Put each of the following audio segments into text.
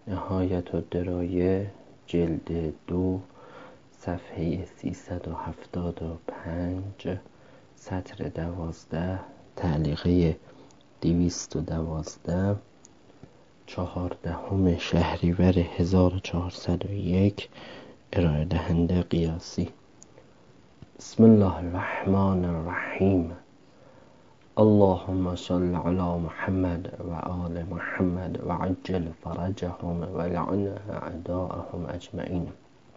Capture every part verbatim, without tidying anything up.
نهایت الدرایه جلد دو صفحه سیصد و هفتاد و پنج سطر دوازده تعلیقه دویست و دوازده چهاردهم شهریور هزار و چهارصد و یک ارائه دهنده قیاسی. بسم الله الرحمن الرحیم. اللهم صل علی محمد و آل محمد و عجل فرجهم و لعن اعداءهم اجمعین.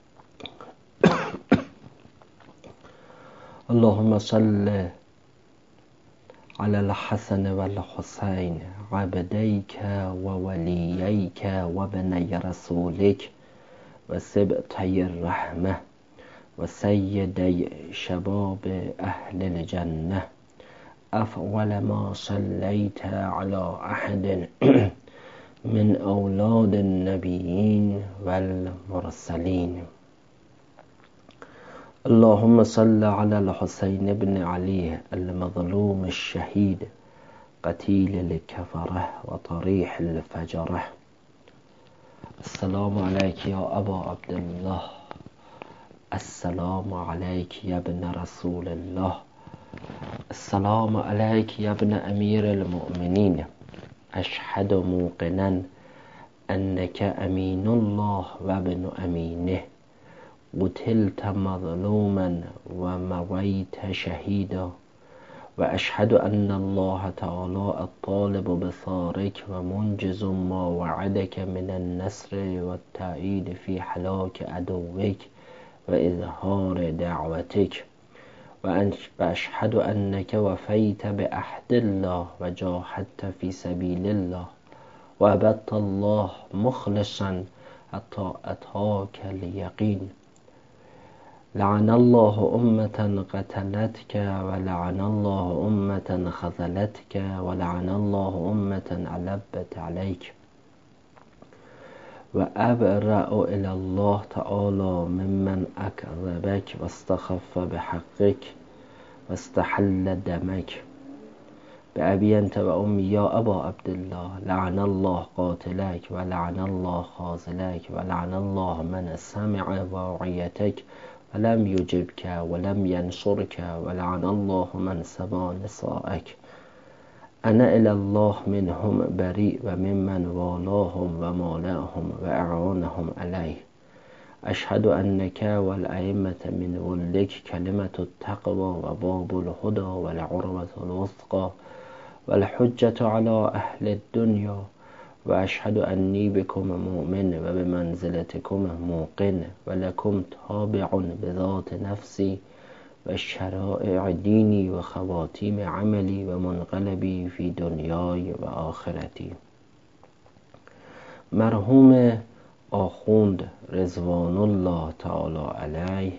اللهم صل علی الحسن و الحسین عبدیک و ولییک و ابنی رسولک و سبطی الرحمه و سیدی شباب اهل الجنه افضل ما صلیت علی احد من اولاد النبیین و المرسلین. اللهم صل علی الحسین بن علی المظلوم الشهید قتیل الکفره و طریح الفجره. السلام علیک یا ابا عبدالله، السلام علیک یا ابن رسول الله، السلام علیک یا ابن امیر المؤمنین. اشهد موقنا انک امین الله و ابن امینه، قتلت مظلوما و مویت شهیدا، و اشهد ان الله تعالی الطالب بصارک و منجز ما وعدک من النصر و التأیید فی هلاک عدوک و اظهار دعوتک، و اشهد انک وفیت بعهد الله و جاهدت فی سبیل الله و عبدت الله مخلصا حتی اتاک الیقین. لعن الله امة قتلتك و لعن الله امة خذلتك و لعن الله امة علبت عليك، و ابرأ الى الله تعالی ممن اکذبک و استخف بحقک و استحل دمک. بأبی انت و امی یا ابا عبدالله، لعن الله قاتلک و لعن الله خاذلک و لعن الله من سمع واعیتک ولم یجبک ولم ینصرک و لعن الله من سبا نساءک. انا الی الله منهم بریء و ممن والاهم و مالهم و اعانهم علیه. اشهد انک و الائمة من ولک کلمة التقوی و باب الهدى و العروة الوثقى و الحجة علی اهل الدنیا، و اشهد انی بکم مؤمن و بمنزلتکم موقن و لکم تابع بذات نفسی و شرائع دینی و خواتیم عملی و منقلبی فی دنیای و آخرتی. مرحوم آخوند رضوان الله تعالی علیه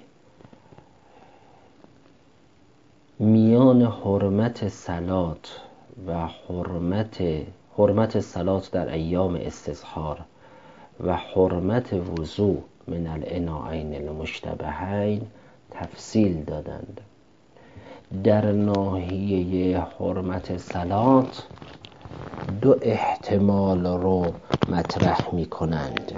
میان حرمت صلات و حرمت حرمت صلات در ایام استظهار و حرمت وضوء من الاناءین المشتبهین تفصیل دادند. در ناحیه حرمت صلات دو احتمال رو مطرح می کنند: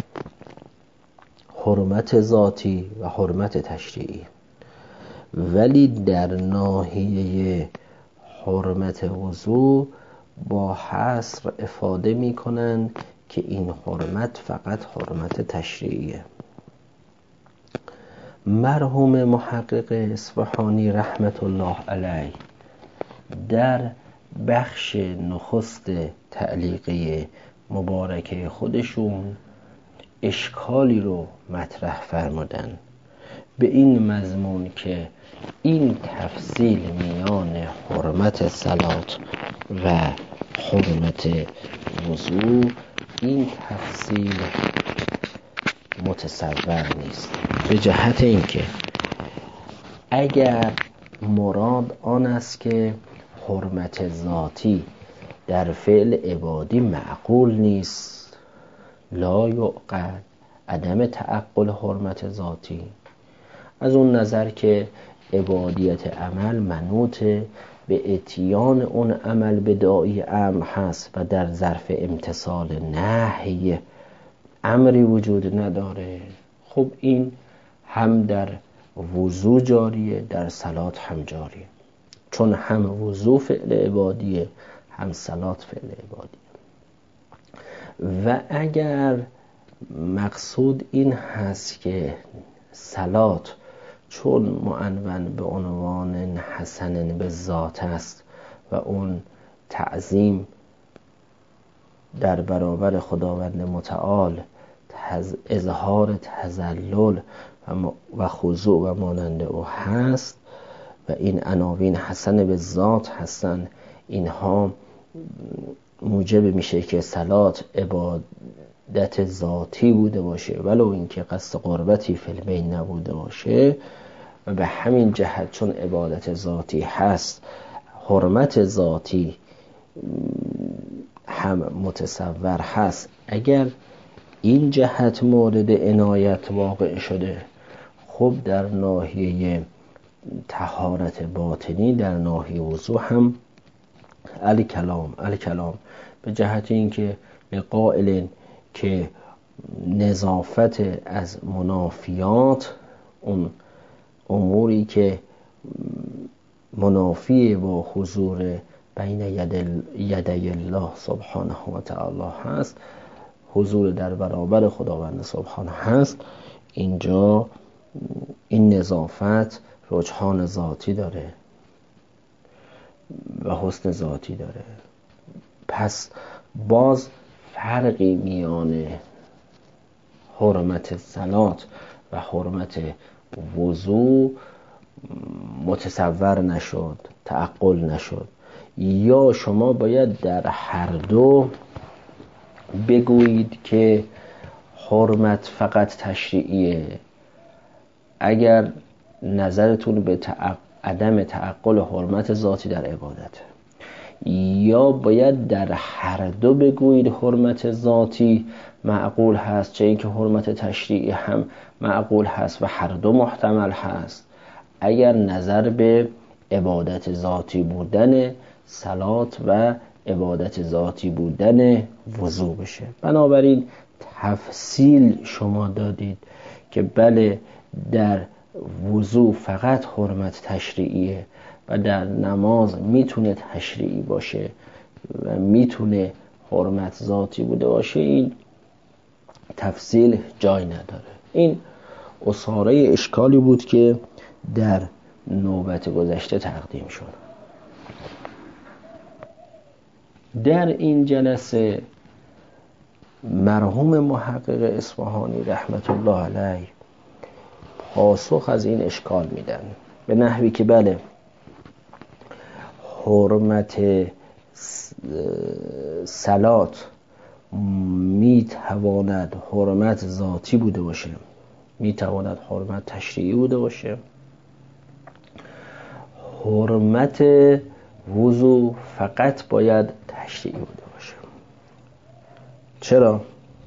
حرمت ذاتی و حرمت تشریعی. ولی در ناحیه حرمت وضوء با حصر افاده می کنند که این حرمت فقط حرمت تشریعیه. مرحوم محقق اصفهانی رحمت الله علیه در بخش نخست تعلیقه مبارکه خودشون اشکالی رو مطرح فرمودن به این مضمون که این تفصیل میان حرمت صلات و حرمت وضوء این تفصیل متصور نیست، به جهت اینکه اگر مراد آن است که حرمت ذاتی در فعل عبادی معقول نیست، لا یعقل، عدم تعقل حرمت ذاتی، از اون نظر که عبادیت عمل منوط به اتیان اون عمل به داعی امر هست و در ظرف امتثال نهی امری وجود نداره. خب این هم در وضو جاریه، در صلات هم جاریه، چون هم وضو فعل عبادیه هم صلات فعل عبادیه. و اگر مقصود این هست که صلات چون معنون به عنوان حسن به ذات است و اون تعظیم در برابر خداوند متعال اظهار تذلل و خضوع و مانند او هست و این عناوین حسن به ذات هستن، اینها موجب میشه که صلات عبادت ذاتی بوده باشه ولو اینکه قصد قربتی فی البین نبوده باشه. و به همین جهت چون عبادت ذاتی هست، حرمت ذاتی هم متصور هست. اگر این جهت مورد عنایت واقع شده، خب در ناحیه طهارت باطنی، در ناحیه وضو هم الکلام الکلام به جهت اینکه لقائل که نظافت از منافیات، اون اموری که منافی با حضور بین یدی الله سبحانه و تعالی هست، حضور در برابر خداوند سبحانه هست، اینجا این نظافت رجحان ذاتی داره و حسن ذاتی داره. پس باز فرقی میان حرمت صلات و حرمت وضو متصور نشد، تعقل نشد. یا شما باید در هر دو بگویید که حرمت فقط تشریعیه اگر نظرتون به تعق... عدم تعقل حرمت ذاتی در عبادت، یا باید در هر دو بگویید حرمت ذاتی معقول هست، چه اینکه حرمت تشریعی هم معقول هست و هر دو محتمل هست اگر نظر به عبادت ذاتی بودن صلات و عبادت ذاتی بودن وضو بشه. بنابراین تفصیل شما دادید که بله در وضو فقط حرمت تشریعیه و در نماز میتونه تشریعی باشه و میتونه حرمت ذاتی بوده باشه. این تفصیل جای نداره. این اصاره اشکالی بود که در نوبت گذشته تقدیم شد. در این جلسه مرحوم محقق اصفهانی رحمت الله علیه پاسخ از این اشکال میدن به نحوی که بله حرمت صلات میتواند حرمت ذاتی بوده باشه، میتواند حرمت تشریعی بوده باشه. حرمت وضو فقط باید تشریعی بوده باشه. چرا؟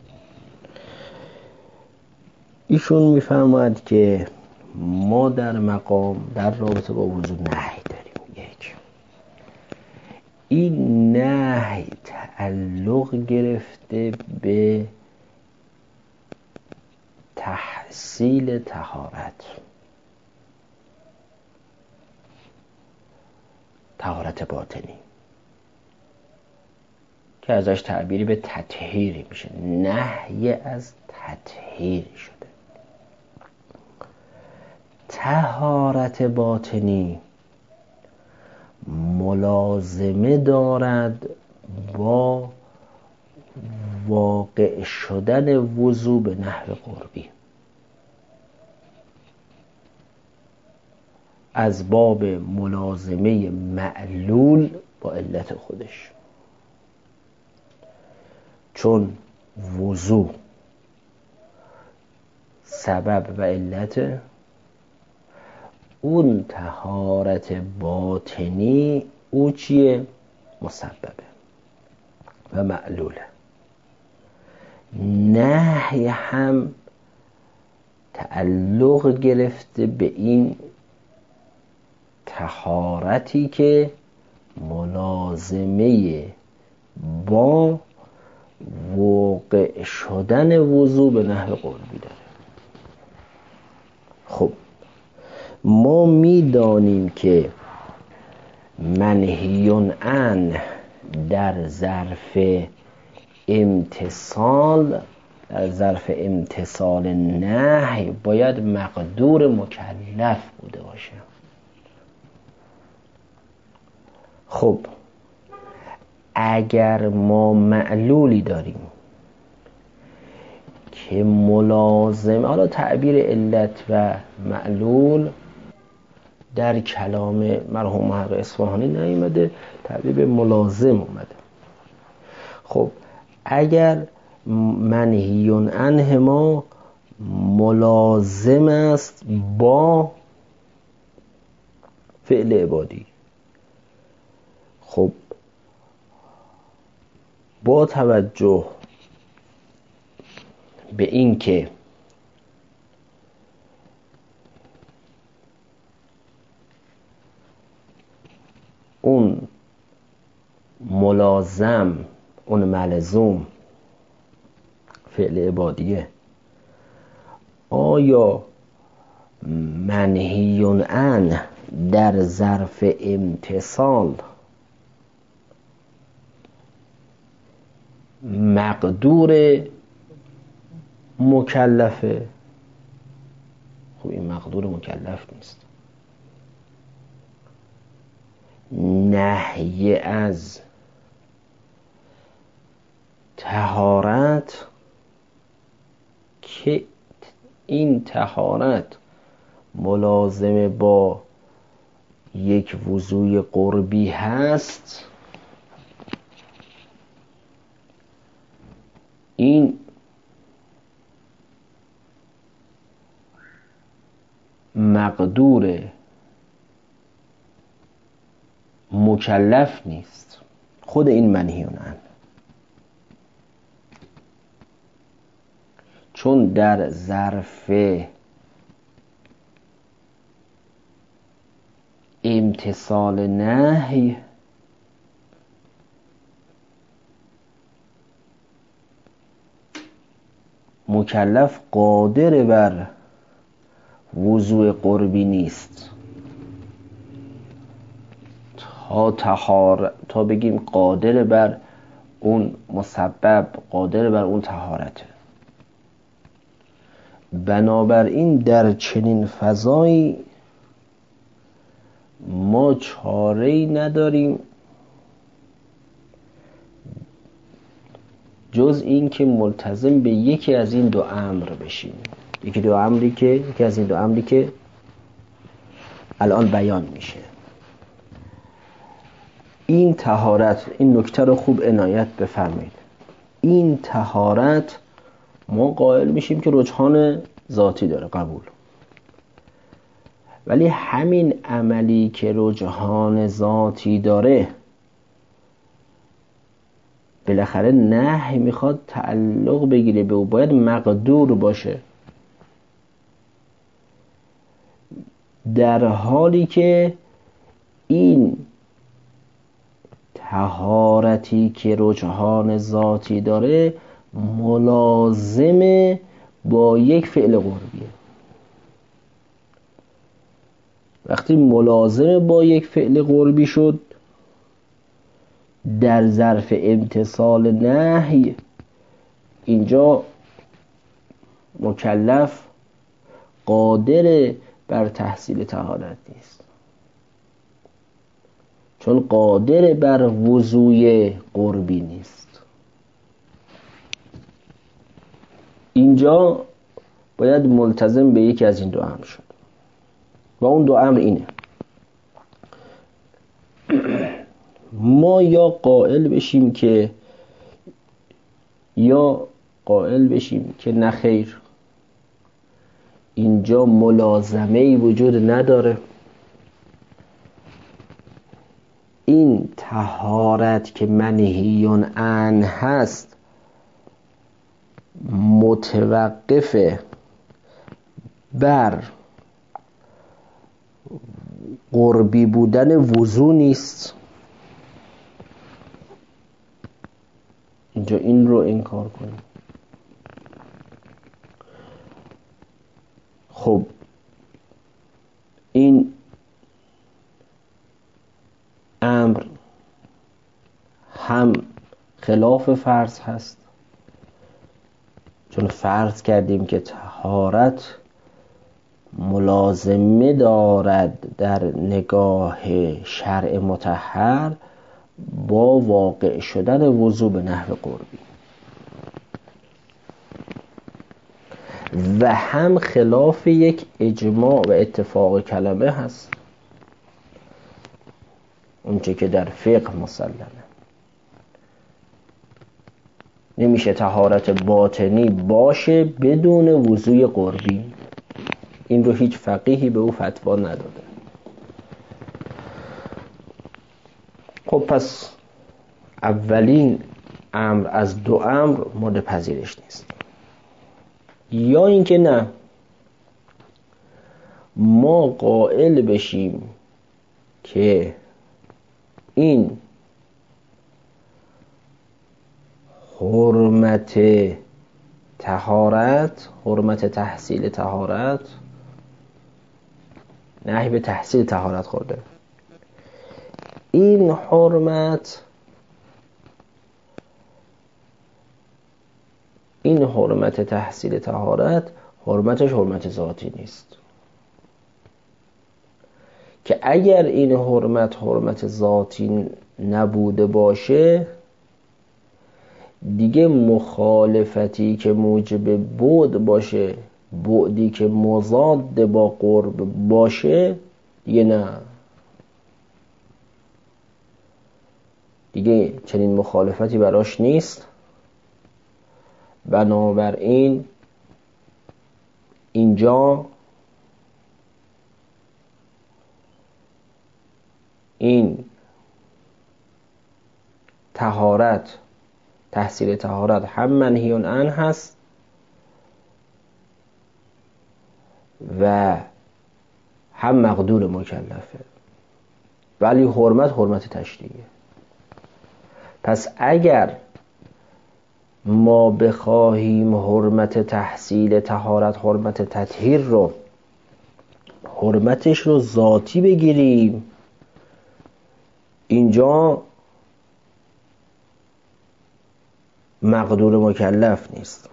ایشون میفرماید که ما در مقام در رابطه با وضو نهی داریم. یک، این نهی تعلق گرفته به تحصیل طهارت، طهارت باطنی که ازش تعبیری به تطهیری میشه. نهی از تطهیر شده. طهارت باطنی ملازمه دارد با واقع شدن وضو به نحو قربی، از باب ملازمه معلول با علت خودش. چون وضو سبب و علت، اون طهارت باطنی او چیه؟ مسببه و معلوله. نهی هم تعلق گرفته به این طهارتی که ملازمه با وقع شدن وضو به نحو قربی داره. خب ما میدانیم که منهیون عن در ظرف امتصال در ظرف امتصال نهی باید مقدور مکلف بوده باشه. خب اگر ما معلولی داریم که ملازم، حالا تعبیر علت و معلول در کلام مرحوم محقق اصفهانی نیامده، تعبیر به ملازم اومده. خب اگر منهیون عنه ما ملازم است با فعل عبادی، خب با توجه به این که اون ملازم، اون ملزوم فعل عبادیه، آیا منهیون عن در ظرف امتصال مقدور مکلفه؟ خب این مقدور مکلف نیست. نهی از طهارت که این طهارت ملازم با یک وضوی قربی هست، این مقدور مکلف نیست، خود این منهیون عنه، چون در ظرف امتصال نهی مکلف قادر بر وضوء قربی نیست تا طهارت، تا بگیم قادر بر اون مسبب، قادر بر اون طهارته. بنابراین در چنین فضایی ما چاره‌ای نداریم جز این که ملتزم به یکی از این دو امر بشیم. یکی دو امری که یکی از این دو امری که الان بیان میشه. این طهارت، این نکته رو خوب عنایت بفرمایید، این طهارت ما قائل میشیم که رجحان ذاتی داره، قبول. ولی همین عملی که رجحان ذاتی داره بالاخره نهی میخواد تعلق بگیره به او، باید مقدور باشه، در حالی که این طهارتی که رجحان ذاتی داره ملازم با یک فعل قربیه. وقتی ملازم با یک فعل قربی شد در ظرف امتصال نهی، اینجا مکلف قادر بر تحصیل طهارت نیست، چون قادر بر وضوء قربی نیست. اینجا باید ملتزم به یکی از این دو امر شد و اون دو امر اینه: ما یا قائل بشیم که یا قائل بشیم که نه خیر، اینجا ملازمه‌ای وجود نداره، این طهارت که منهیون عنه هست متوقف بر قربی بودن وضو نیست، اینجا این رو انکار کنیم. خب این امر هم خلاف فرض هست، چون فرض کردیم که طهارت ملازمه دارد در نگاه شرع مطهر با واقع شدن وضو به نحو قربی، و هم خلاف یک اجماع و اتفاق کلمه هست، اونچه که در فقه مسلمه. نمیشه طهارت باطنی باشه بدون وضوی قربی، این رو هیچ فقیهی به او فتوا نداده. خب پس اولین امر از دو امر مورد پذیرش نیست. یا اینکه نه، ما قائل بشیم که این حرمت طهارت، حرمت تحصیل طهارت، نهی به تحصیل طهارت خورده، این حرمت این حرمت تحصیل طهارت حرمتش حرمت ذاتی نیست، که اگر این حرمت حرمت ذاتی نبوده باشه دیگه مخالفتی که موجب بعد باشه، بعدی که مضاد با قرب باشه، دیگه نه، دیگه چنین مخالفتی براش نیست. بنابراین اینجا این طهارت، تحصیل طهارت هم منهی عنه هست و هم مقدور مکلفه، ولی حرمت حرمت تشریعیه. پس اگر ما بخواهیم حرمت تحصیل طهارت، حرمت تطهیر رو، حرمتش رو ذاتی بگیریم، اینجا مقدور مکلف نیست.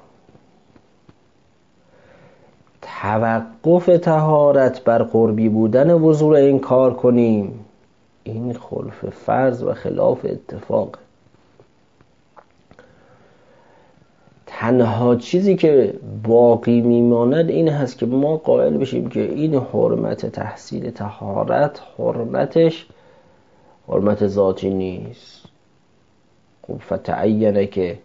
توقف طهارت بر قربی بودن وضو رو انکار کنیم، این خلاف فرض و خلاف اتفاق. تنها چیزی که باقی میماند این هست که ما قائل بشیم که این حرمت تحصیل طهارت حرمتش حرمت ذاتی نیست. خب فتعینه که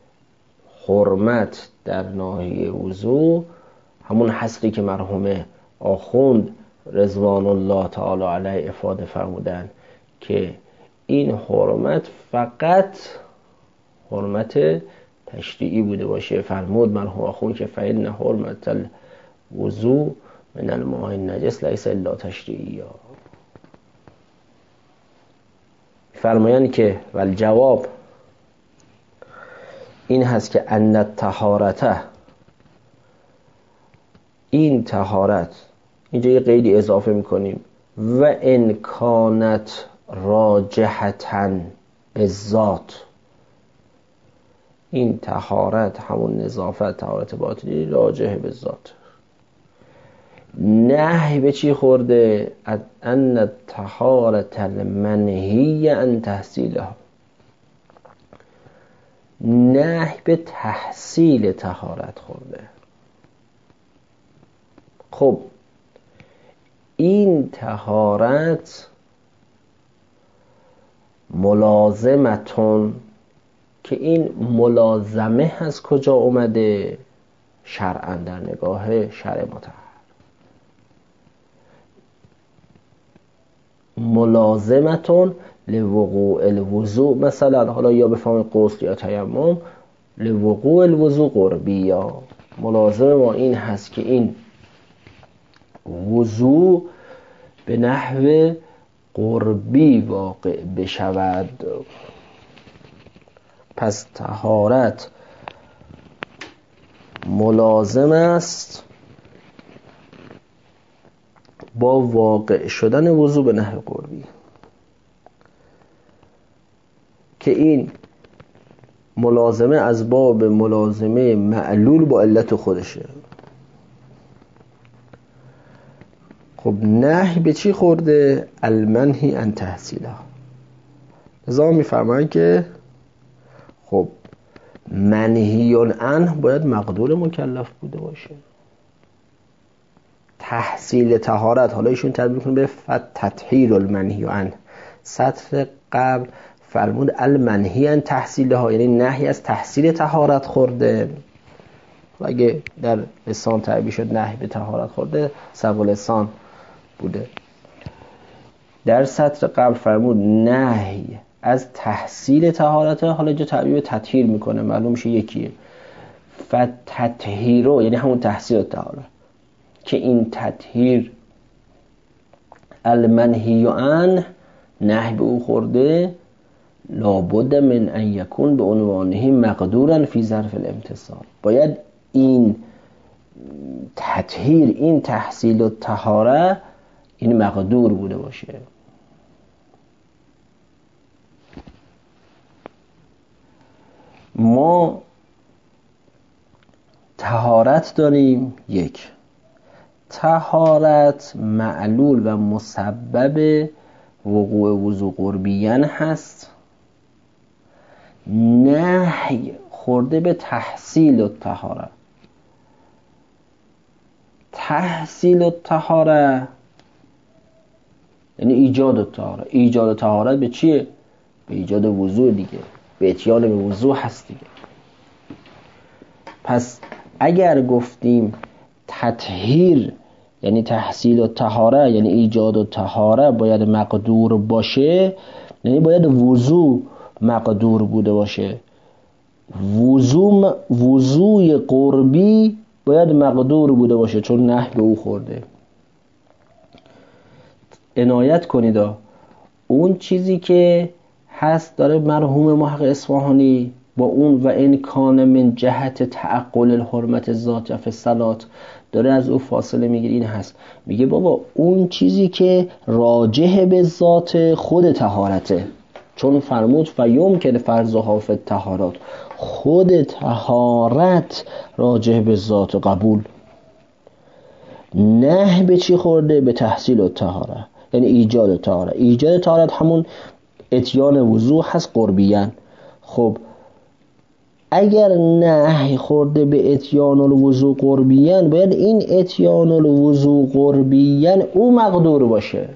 حرمت در ناحیه وضو همون حصری که مرحوم آخوند رضوان الله تعالی علیه افاده فرمودن که این حرمت فقط حرمت تشریعی بوده باشه. فرمود مرحوم آخوند که فإن حرمت الوضو من الماء النجس لیس الا تشریعی. فرمایند که والجواب این هست که ان الطهارته، این طهارت، اینجا یه قیدی اضافه میکنیم، و ان کانت راجحتاً بالذات، این طهارت همون نظافت، طهارت باطنی راجح به ذات. نهی به چی خورده؟ ان الطهارت المنهی عن تحصیلها، نهی به تحصیل طهارت خورده. خب این طهارت ملازمتون، که این ملازمه هست کجا اومده؟ شرعاً در نگاه شرع مطهر. ملازمتون لوقوع الوضوء، مثلا حالا یا به فهم غسل یا تیمم، لوقوع الوضوء قربی، یا ملازمه ما این هست که این وضوع به نحو قربی واقع بشود. پس طهارت ملازم است با واقع شدن وضو به نحو قربی، که این ملازمه از باب ملازمه معلول با علت خودشه. خب نهی به چی خورده؟ المنهی عن تحصیلها. لذا میفرمایند که خب منهی عنه باید مقدور مکلف بوده باشه. تحصیل طهارت، حالا ایشون تعبیر کنه به فتطهیر المنهی عنه. سطر قبل فرمود المنهی عن تحصیلها، یعنی نهی از تحصیل طهارت خورده. و اگه در لسان تعبیر شد نهی به طهارت خورده، سبق لسان بوده. در سطر قبل فرمود نهی از تحصیل طهارت، حالا اینجا تعبیر به تطهیر میکنه، معلوم میشه یکیه. فتطهیرو یعنی همون تحصیل طهارت، که این تطهیر المنهی عنه نهی به او خورده، لابد من ان یکون به عنوانه مقدورا فی ظرف الامتصال. باید این تطهیر، این تحصیل و طهاره، این مقدور بوده باشه. ما طهارت داریم، یک طهارت معلول و مسبب وقوع وضو قربیان هست. نهی خورده به تحصیل الطهاره. تحصیل الطهاره یعنی ایجاد الطهاره. ایجاد الطهاره به چیه؟ به ایجاد وضو دیگه، به اتیان به وضو هست دیگه. پس اگر گفتیم تطهیر یعنی تحصیل الطهاره، یعنی ایجاد الطهاره باید مقدور باشه، یعنی باید وضو مقدور بوده باشه. وضو وضوی قربی باید مقدور بوده باشه، چون نهی به او خورده. عنایت کنید، اون چیزی که هست داره مرحوم محقق اصفهانی با اون و این کان من جهت تعقل الحرمت ذات فی الصلاة داره از او فاصله میگیره. این هست، میگه بابا اون چیزی که راجح به ذات خود طهارته، چون فرمود فیوم که فرضها فی الطهارات، خود طهارت راجح به ذات قبول. نه به چی خورده؟ به تحصیل الطهاره، یعنی ایجاد الطهاره. ایجاد طهارت همون اتیان وضو هست قربیان. خب اگر نهی خورده به اتیان الوضو قربیان، باید این اتیان الوضو قربیان او مقدور باشه.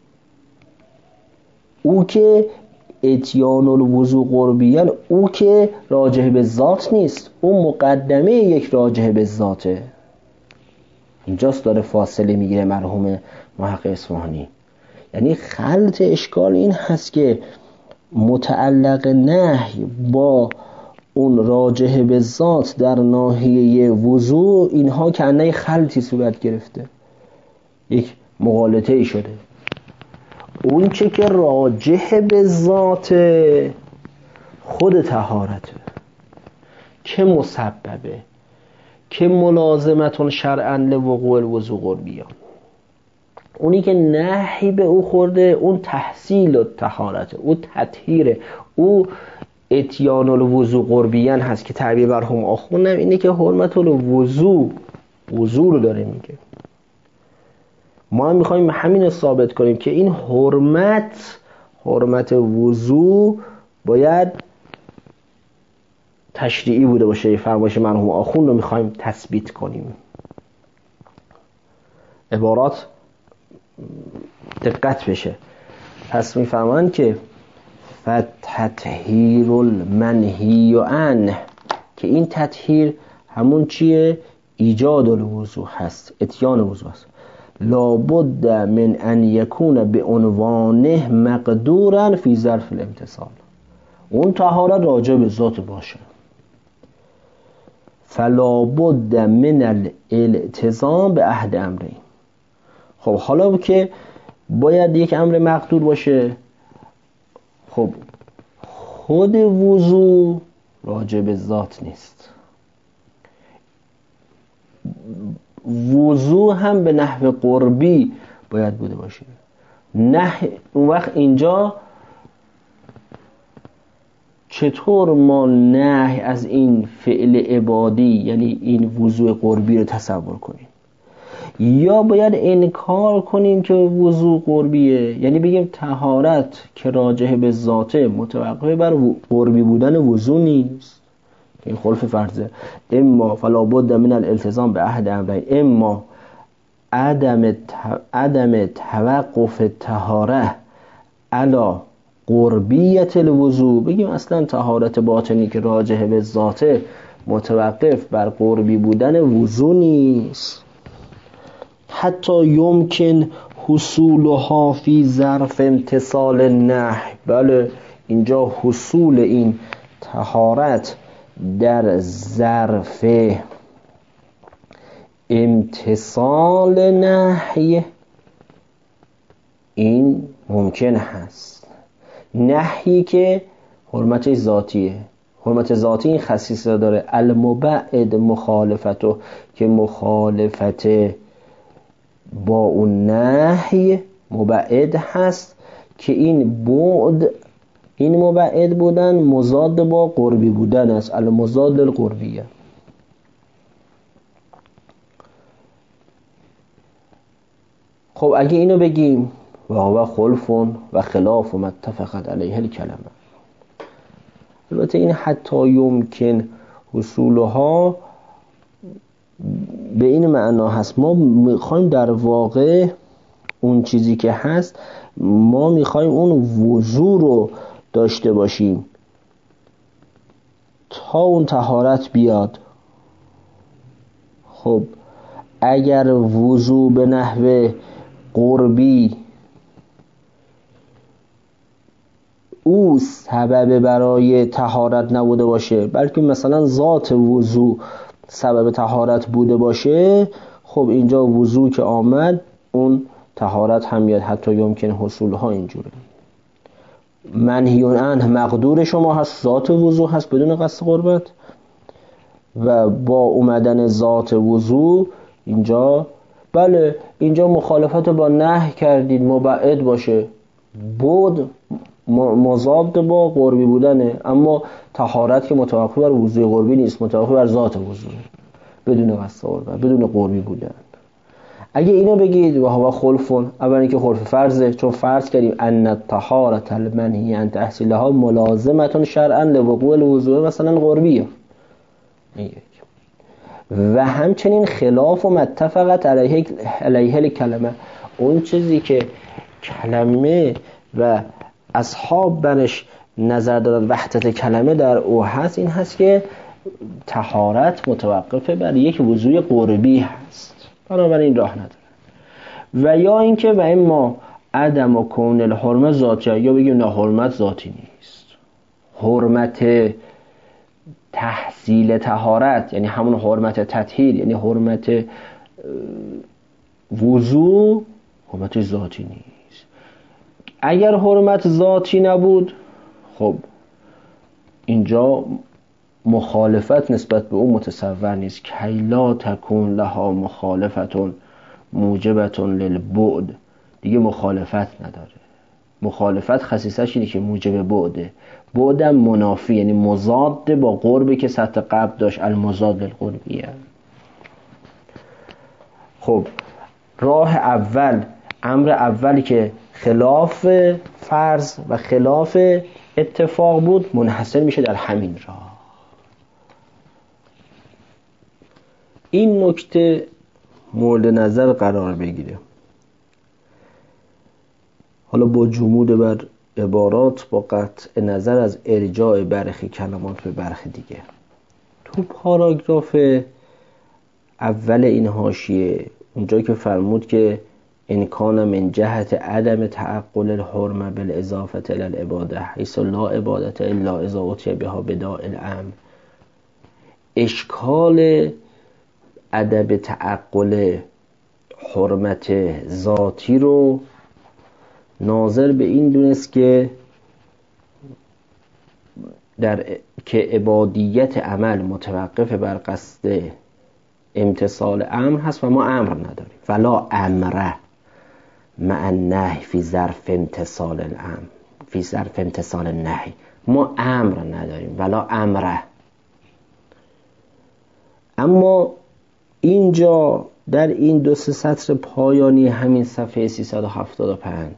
او که اتیان الوضو قربیان، او که راجح به ذات نیست، او مقدمه یک راجح به ذاته. اینجاست داره فاصله میگیره مرحوم محقق اصفهانی. یعنی خلط اشکال این هست که متعلق نهی با اون راجح به ذات در ناحیه وضو، اینها کنه خلطی صورت گرفته، یک مغالطه ای شده. اون چه که راجح به ذات خود طهارته، که مسببه، که ملازمتون شرعا لوقوع الوضو قربیان، اونی که نهی به او خورده اون تحصیل الطهارته، او تطهیره، او اتیان الوضو قربیان هست، که تعبیر مرحوم آخوندم اینه که حرمت الوضو، وضو رو داره میگه. ما هم میخوایم همین رو ثابت کنیم که این حرمت، حرمت وضو باید تشریعی بوده باشه. فرمایش مرحوم آخوند رو میخوایم تثبیت کنیم. عبارات دقت بشه. پس میفهمن که فتطهیر المنهی عنه، که این تطهیر همون چیه؟ ایجاد الوضو هست، اتیان الوضو هست. لابد من ان یکون به عنوانه مقدورا فی ظرف الامتصال، اون طهارت راجع به ذات باشه. فلابد من الالتزام به عهد امرین. خب حالا که باید یک امر مقدور باشه، خب خود وضو راجع به ذات نیست. وضو هم به نحو قربی باید بوده باشه. نه اون وقت اینجا چطور ما نهی از این فعل عبادی یعنی این وضوء قربی رو تصور کنیم؟ یا باید انکار کنیم که وضوء قربیه، یعنی بگیم طهارت که راجع به ذاته متوقف بر قربی بودن وضوء نیست، این خلف فرضه. اما فلا بد من الالتزام به احد امرین، اما عدم عدم توقف طهاره علا قربیت الوضوء، بگیم اصلا طهارت باطنی که راجع به ذاته متوقف بر قربی بودن وضوء نیست. حتی یمکن حصولها فی ظرف امتصال النهی، بله اینجا حصول این طهارت در ظرف امتصال نهی این ممکن هست. نهی که حرمت ذاتیه، حرمت ذاتی این خصیصه داره، المبعد مخالفتو که مخالفت با اون نهی مبعد هست که این بعد این مبعد بودن مضاد با قربی بودن است، المضاد للقربیه. خب اگه اینو بگیم و هو خلف و خلاف ما اتفقت علیه الکلمه، البته این حتی یمکن حصولها به این معنا هست، ما میخوایم در واقع اون چیزی که هست، ما میخوایم اون وضو رو داشته باشیم تا اون طهارت بیاد. خب اگر وضو به نحو قربی او سبب برای طهارت نبوده باشه، بلکه مثلا ذات وضو سبب طهارت بوده باشه، خب اینجا وضو که آمد اون طهارت هم میاد. حتی یمکن حصولها اینجوره. منهی عنه مقدور شما هست، ذات وضو هست بدون قصد قربت، و با اومدن ذات وضو اینجا بله اینجا مخالفت با نهی کردید مبعد باشه، بود مضاد با قربی بودنه، اما طهارت که متوقف بر وضوء قربی نیست، متوقف بر ذات وضوء بدون قصد قربت بدون قربی بودن. اگه اینو بگید و هو خلفون، اولا که خلف فرضه، چون فرض کردیم ان الطهارة المنهی عن تحصیلها ملازمه شرعا لوقوع الوضوء مثلا قربیه، و همچنین خلاف و متفقت علیه علیه الکلمه، اون چیزی که کلمه و اصحاب برش نظر دارن وحدت کلمه در او هست، این هست که طهارت متوقف بر یک وضوء قربی هست، بنابراین راه نداره. و یا اینکه و اما عدم و کون الحرمه ذاتی، یا بگیم نه حرمت ذاتی نیست، حرمت تحصیل طهارت یعنی همون حرمت تطهیر، یعنی حرمت وضو، حرمت ذاتی نیست. اگر حرمت ذاتی نبود، خب اینجا مخالفت نسبت به اون متصور نیست. کیلا تکون لها مخالفتون موجبتون للبعد، دیگه مخالفت نداره. مخالفت خصیصش اینه که موجب بعده، بعدم منافی یعنی مضاد با قربی که سطح قبل داشت، المضاد للقربیه. خب راه اول، امر اولی که خلاف فرض و خلاف اتفاق بود، منحصر میشه در همین راه. این نکته مورد نظر قرار بگیره. حالا با جمود بر عبارات، با قطع نظر از ارجاع برخی کلمات به برخی دیگه، تو پاراگراف اول این حاشیه اونجا که فرمود که انکان من جهت عدم تعقل الحرمه بالاضافه الى العباده حیث لا عبادت الا اذا اتي بها بداء الامر، اشکال عدم تعقل حرمت ذاتی رو ناظر به این دونست که در که عبادیت عمل متوقف بر قصد امتثال امر هست و ما امر نداریم. ولا امره مع النهی فی ظرف امتثال الامر، فی ظرف امتثال النهی ما امر نداریم، ولا امره. اما اینجا در این دو سه سطر پایانی همین صفحه سیصد و هفتاد و پنج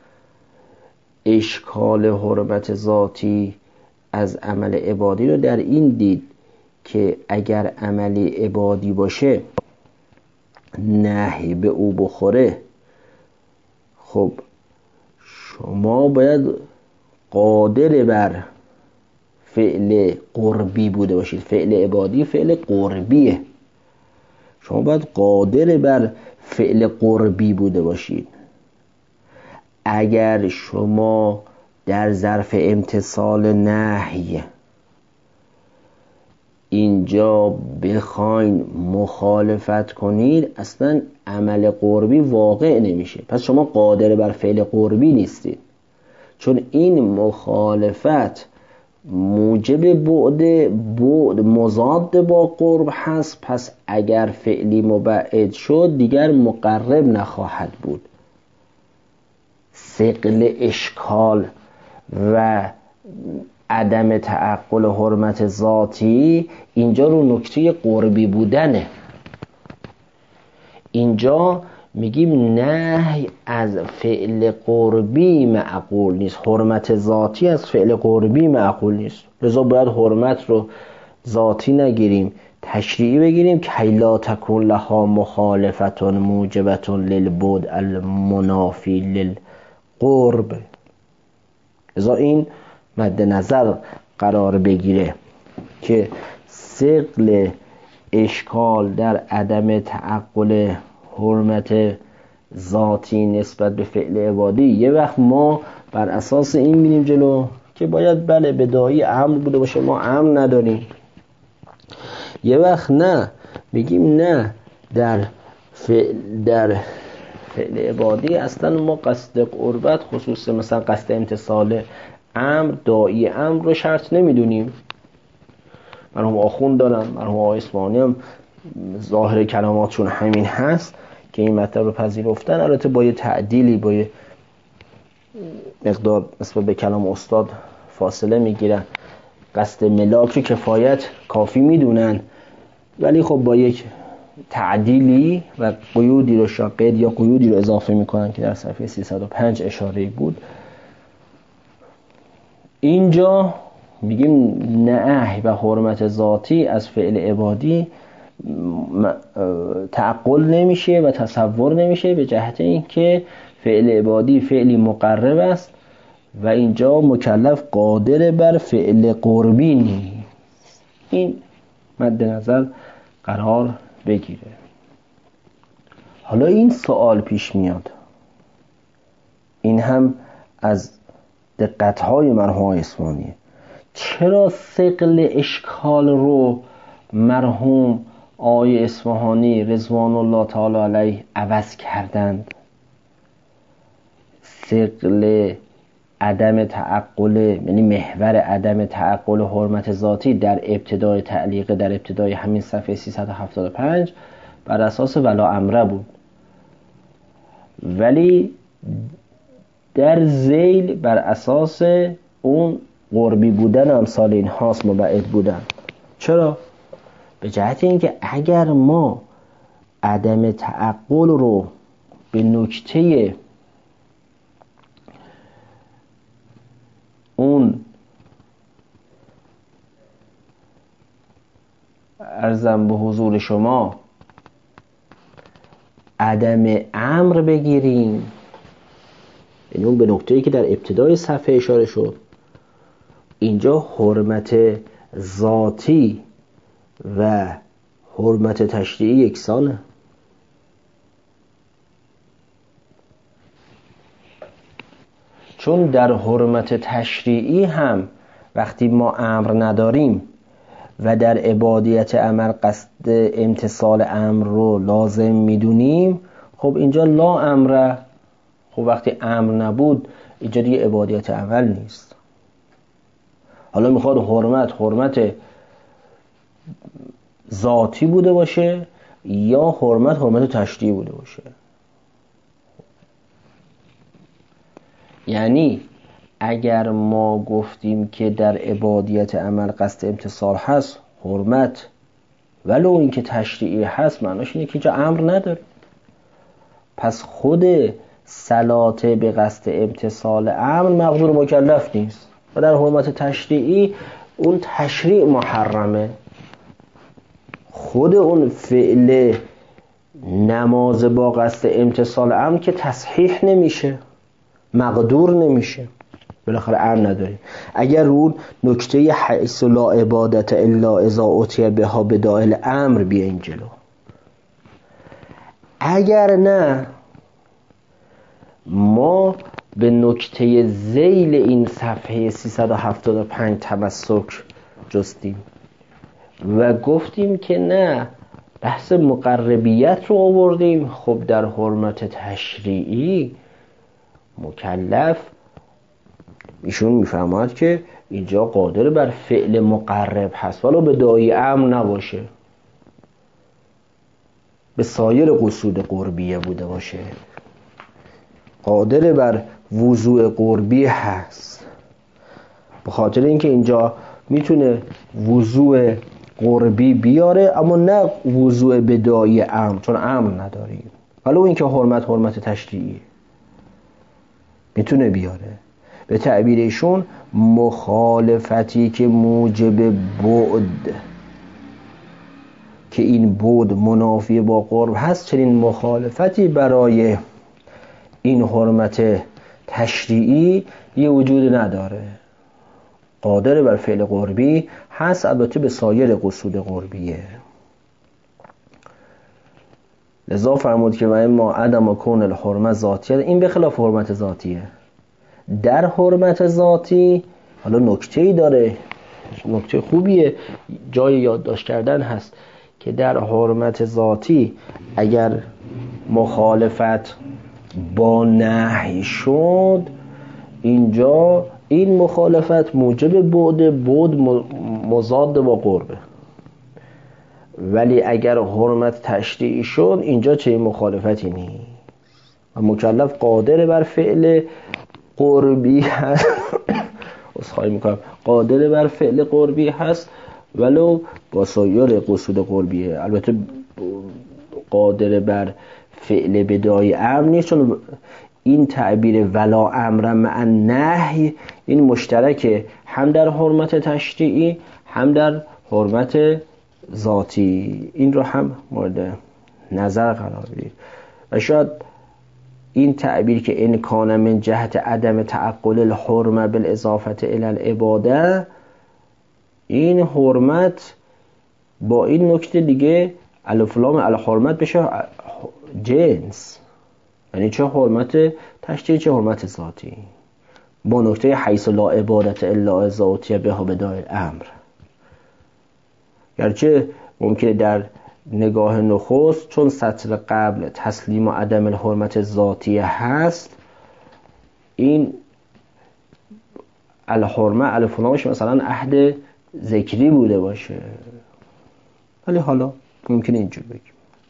اشکال حرمت ذاتی از عمل عبادی رو در این دید که اگر عملی عبادی باشه نهی به او بخوره، خب شما باید قادر بر فعل قربی بوده باشید. فعل عبادی فعل قربیه، شما باید قادر بر فعل قربی بوده باشید. اگر شما در ظرف امتثال نهی اینجا بخواین مخالفت کنید، اصلا عمل قربی واقع نمیشه. پس شما قادر بر فعل قربی نیستید، چون این مخالفت موجب بعد بعد مضاد با قرب هست. پس اگر فعلی مبعد شد دیگر مقرب نخواهد بود. ثقل اشکال و عدم تعقل حرمت ذاتی اینجا رو نکته قربی بودنه. اینجا میگیم نهی از فعل قربی معقول نیست، حرمت ذاتی از فعل قربی معقول نیست. لذا باید حرمت رو ذاتی نگیریم، تشریعی بگیریم که لا تکون لها مخالفتون موجبتون للبعد المنافی للقرب. لذا این مد نظر قرار بگیره که ثقل اشکال در عدم تعقل حرمت ذاتی نسبت به فعل عبادی، یه وقت ما بر اساس این میریم جلو که باید بله بداهی امر بوده باشه، ما امر نداریم. یه وقت نه، میگیم نه در فعل در فعل عبادی اصلا ما قصد قربت، خصوص مثلا قصد امتثال امر، داعی امر رو شرط نمیدونیم. مرحوم آخوند دارم، مرحوم آقای اصفهانی هم ظاهر کلاماتشون همین هست که این مطلب رو پذیرفتن. البته با یه تعدیلی، با یه مقدار نسبت به کلام استاد فاصله میگیرن. قصد ملاک رو کفایت کافی میدونن، ولی خب با یک تعدیلی و قیودی رو شاقید یا قیودی رو اضافه میکنن که در صفحه سیصد و پنج اشاره بود. اینجا میگیم نهی و حرمت ذاتی از فعل عبادی تعقل نمیشه و تصور نمیشه، به جهت اینکه فعل عبادی فعلی مقرب است و اینجا مکلف قادر بر فعل قربی نیست. این مد نظر قرار بگیره. حالا این سوال پیش میاد، این هم از دقت‌های مرحوم اصفهانی، چرا ثقل اشکال رو مرحوم آقای اصفهانی رضوان الله تعالی علیه عوض کردند؟ ثقل عدم تعقل، یعنی محور عدم تعقل حرمت ذاتی در ابتدای تعلیق، در ابتدای همین صفحه سیصد و هفتاد و پنج بر اساس ولا امره بود، ولی در ذیل بر اساس اون قربی بودن امثال این هاست، مبعد بودن. چرا؟ به جهت اینکه اگر ما عدم تعقل رو به نکته اون عرضم به حضور شما عدم امر بگیریم، یعنی اون به نکته‌ای که در ابتدای صفحه اشاره شد، اینجا حرمت ذاتی و حرمت تشریعی یکسانه. چون در حرمت تشریعی هم وقتی ما امر نداریم و در عبادیت عمل قصد امتثال امر رو لازم میدونیم، خب اینجا لا امره، خب وقتی امر نبود اینجا دیگه عبادیت عمل نیست. حالا میخواد حرمت حرمت ذاتی بوده باشه یا حرمت حرمت تشریعی بوده باشه. یعنی اگر ما گفتیم که در عبادیت عمل قصد امتثال هست، حرمت ولو اینکه تشریعی هست، معناش اینه که جا امر نداره. پس خود صلات به قصد امتثال امر مقدور مکلف نیست و در حرمت تشریعی اون تشریع محرمه. خود اون فعل نماز با قصد امتثال امر که تصحیح نمیشه، مقدور نمیشه، بالاخره امر نداریم. اگر اون نکته حیث لا عبادت الا اذا اتی بها بدائل امر بیاین جلو، اگر نه ما به نکته ذیل این صفحه سیصد و هفتاد و پنج تمسک جستیم و گفتیم که نه، بحث مقربیت رو آوردیم. خب در حرمت تشریعی مکلف ایشون میفهمد که اینجا قادر بر فعل مقرب هست ولو به داعی امر نباشه، به سایر قصود قربیه بوده باشه، قادر بر وضوع قربی هست. به خاطر اینکه اینجا میتونه وضوع قربی بیاره اما نه وضوع به داعی امر، چون امر نداریم. ولو اینکه حرمت حرمت تشریعی میتونه بیاره. به تعبیر ایشون مخالفتی که موجب بعد، که این بعد منافی با قرب هست، چنین مخالفتی برای این حرمت تشریعی یه وجود نداره. قادر بر فعل قربی هست، البته به سایر قصود قربیه. لذا فرمود که و اما عدم کون الحرمت ذاتیه، این به خلاف حرمت ذاتیه. در حرمت ذاتی حالا نکته‌ای داره، نکته خوبیه، جای یادداشت کردن هست، که در حرمت ذاتی اگر مخالفت با نهی شد، اینجا این مخالفت موجب بعد، بعد مضاد با قربه. ولی اگر حرمت تشریعی شد، اینجا چه مخالفتی نیست و مکلف قادر بر فعل قربی هست اصخایی میکنم قادر بر فعل قربی هست ولو با سایر قصود قربیه. البته قادر بر فعل بدای امر نیست، چون این تعبیر ولا امر مع نهی این مشترکه هم در حرمت تشریعی هم در حرمت ذاتی. این رو هم مورد نظر قرار بدید. و شاید این تعبیر که ان کان من جهت عدم تعقل الحرمه بالاضافه الی العباده، این حرمت با این نکته دیگه الف لام الحرمت بشه جنس، یعنی چه حرمت تشریعی چه حرمت ذاتی، با نکته حیث لا عبادت الا اذا اتی بها بدائل امر. گرچه ممکنه در نگاه نخست چون سطر قبل تسلیم و عدم الحرمت ذاتی هست، این الحرمه الف لامش مثلا عهد ذکری بوده باشه، ولی حالا ممکنه اینجور بگیم.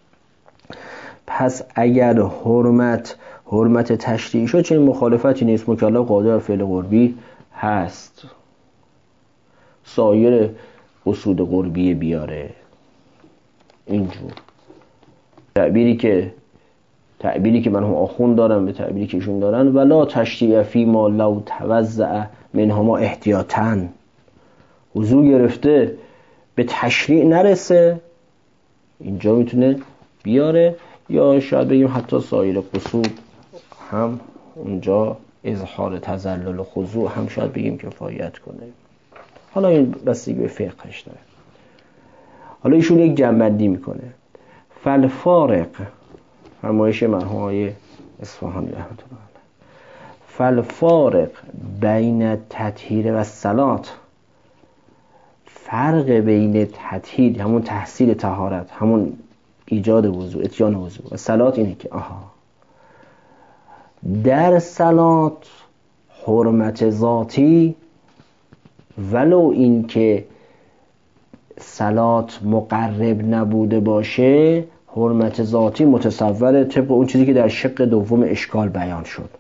پس اگر حرمت حرمت تشریعی شد، چنین مخالفتی نیست، مکلف قادر فعل قربی هست، سایر قصود قربی بیاره. اینجور تعبیری که تعبیری که من هم آخوند دارم به تعبیری که ایشون دارن، ولا تشریع فی ما لو توزع منهما احتیاطاً، وضو گرفته به تشریع نرسه، اینجا میتونه بیاره. یا شاید بگیم حتی سایر قصود هم اونجا اظهار تذلل و خضوع هم شاید بگیم کفایت کنه. حالا این بستگی به فقهش داره. حالا ایشون یک جنبندی میکنه. فالفارق، فرمایش مرحوم آقای اصفهانی رحمت الله علیه، فالفارق بین تطهیر و صلات، فرق بین تطهیر همون تحصیل طهارت، همون ایجاد وضو، اتیان وضو، و صلات اینه که آها در صلات حرمت ذاتی ولو این که صلات مقرب نبوده باشه، حرمت ذاتی متصور طبق اون چیزی که در شق دوم اشکال بیان شد.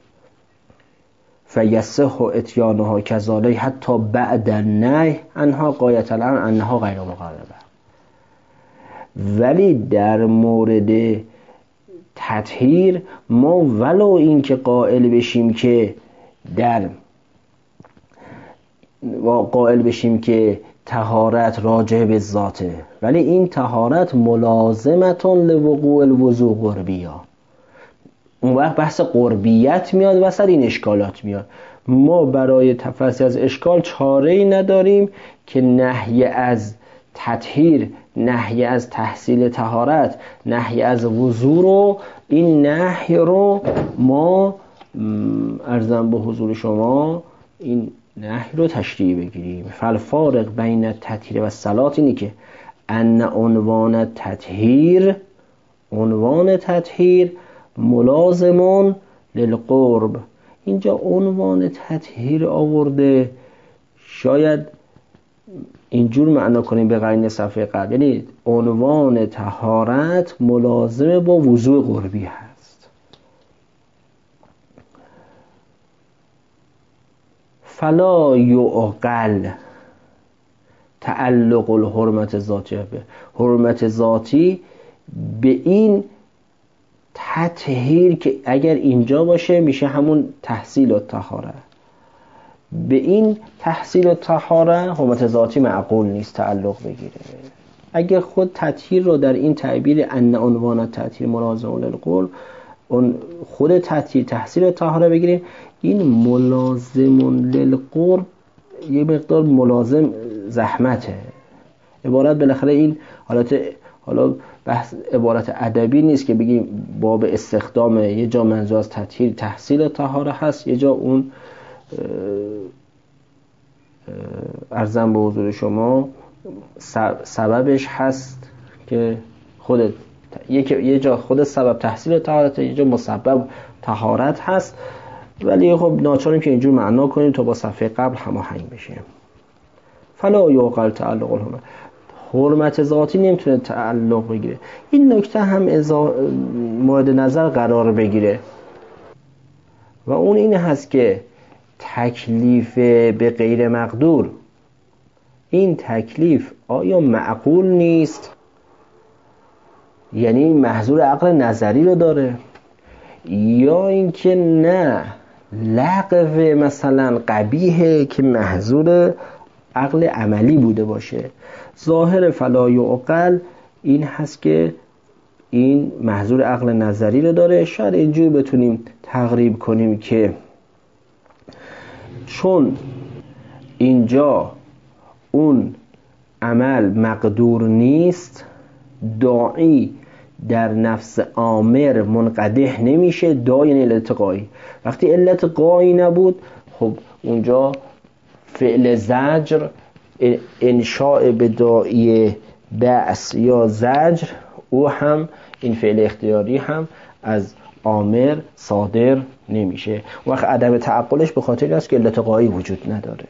فیصح اتیانها کذالک حتی بعد النهی عنها غایة الامر انها غیر مقربه. ولی در مورد تطهیر ما ولو این که قائل بشیم که در قائل بشیم که طهارت راجع به ذاته، ولی این طهارت ملازمتون لوقوع الوضوء قربیه، اون وقت بحث قربیت میاد وسط، این اشکالات میاد. ما برای تفسیر از اشکال چاره‌ای نداریم که نهی از تطهیر، نهی از تحصیل طهارت، نهی از وضو رو، این نهی رو ما عرضم به حضور شما این نهی رو تشریع بگیریم. فالفارق بین التطهیر و الصلات اینی که ان عنوان تطهیر، عنوان تطهیر ملازمون للقرب. اینجا عنوان تطهیر آورده، شاید اینجور معنا کنیم به قرینه صفحه قبل، یعنی عنوان طهارت ملازم با وضوء قربی هست. فلا یعقل تعلق الحرمت ذاتی به حرمت ذاتی به این تطهیر که اگر اینجا باشه میشه همون تحصیل و طهاره، به این تحصیل و طهاره حرمت ذاتی معقول نیست تعلق بگیره. اگر خود تطهیر رو در این تعبیر ان عنوان تطهیر ملازم للقرب، اون خود تطهیر تحصیل و طهاره بگیریم، این ملازم للقرب یه مقدار ملازم زحمته. عبارت بالاخره این حالت، حالا بحث عبارت ادبی نیست که بگیم باب استخدام، یه جا منظور از تطهیر تحصیل طهاره هست، یه جا اون عرضم به حضور شما سببش هست که خود یه جا خود سبب تحصیل طهارت، یه جا مسبب طهارت هست. ولی خب ناچاریم که اینجور معنا کنیم تا با صفحه قبل هماهنگ بشه. فلا یعقل تعلق الحرمت، حرمت ذاتی نمیتونه تعلق بگیره. این نکته هم ازا... مورد نظر قرار بگیره و اون این هست که تکلیف به غیر مقدور، این تکلیف آیا معقول نیست؟ یعنی محضور عقل نظری رو داره، یا اینکه نه لغو مثلا قبیحه که محضور عقل عملی بوده باشه. ظاهر فلا یعقل این هست که این محضور عقل نظری رو داره. شاید اینجور بتونیم تقریب کنیم که چون اینجا اون عمل مقدور نیست، داعی در نفس آمر منقدح نمیشه. دا یعنی التقایی، وقتی علت قایی نبود، خب اونجا فعل زجر انشاء به داعی بعث یا زجر، او هم این فعل اختیاری هم از آمر صادر نمیشه. وقت عدم تعقلش به خاطر است که علت قایی وجود نداره.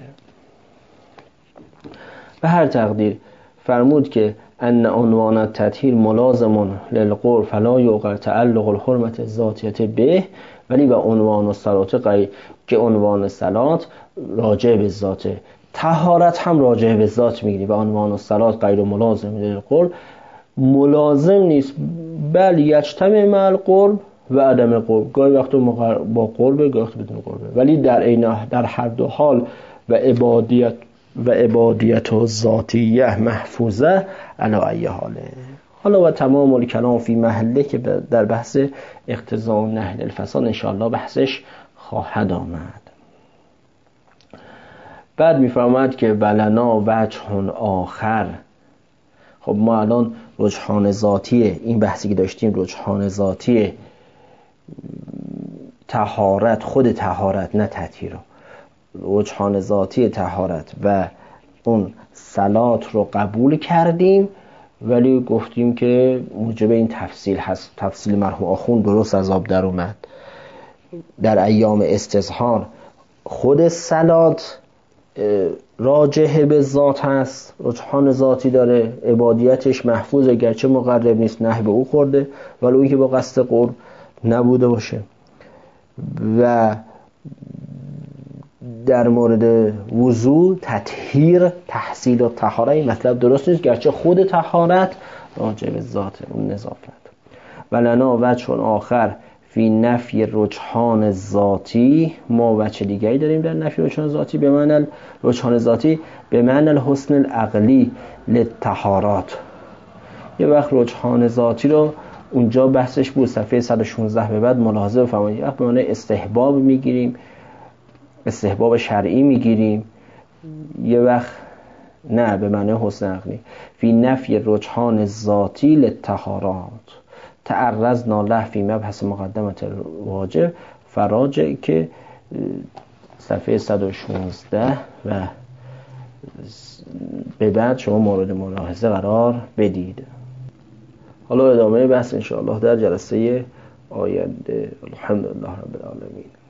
به هر تقدیر فرمود که ان عنوان التطهیر ملازم للقرب فلا یعقل تعلق الحرمت الذاتیه به، ولی و عنوان الصلات غیر، که عنوان صلات راجع به ذاته، طهارت هم راجع به ذات میگیری و عنوان الصلات غیر ملازم للقرب، ملازم نیست، بل یجتمع مع القرب و عدم قرب، گاهی وقت با قرب گاهی وقت بدون قرب، ولی در عین در هر دو حال و عبادیت و عبادیت و ذاتیه محفوظه علی ای حاله. حالا و تمام الکلام فی محله که در بحث اقتضاء نهی الفساد انشاءالله بحثش خواهد آمد. بعد میفرماید که بلنا وجه آخر. خب ما الان رجحان ذاتیه، این بحثی که داشتیم رجحان ذاتیه طهارت، خود طهارت نه تطهیر، رجحان ذاتی طهارت و اون صلات رو قبول کردیم، ولی گفتیم که موجب این تفصیل هست. تفصیل مرحوم آخوند درست از آب در اومد. در ایام استظهار خود صلات راجح به ذات هست، رجحان ذاتی داره، عبادیتش محفوظه گرچه مقرب نیست، نهی به او خورده ولی اون که با قصد قرب نبوده باشه. و در مورد وضو تطهیر تحصیل و طهاره این مطلب درست نیست گرچه خود طهارت راجع به ذات اون نظافت. ولنا وجه آخر فی نفی رجحان ذاتی، ما وجه دیگری داریم در نفی رجحان ذاتی به معنی رجحان ذاتی به معنی الحسن العقلی للطهارات. یه وقت رجحان ذاتی رو اونجا بحثش بود صفحه صد و شانزده به بعد ملاحظه بفرمایید. وقت به معنی استحباب میگیریم، استحباب شرعی میگیریم، یه وقت نه به معنی حسن عقلی. فی نفی رجحان ذاتی للطهارات تعرضنا له فی مبحث مقدمت واجب فراجع که صفحه صد و شانزده و به بعد شما مورد ملاحظه قرار بدید. حالا ادامه بحث انشاءالله در جلسه آینده. الحمدلله رب العالمین.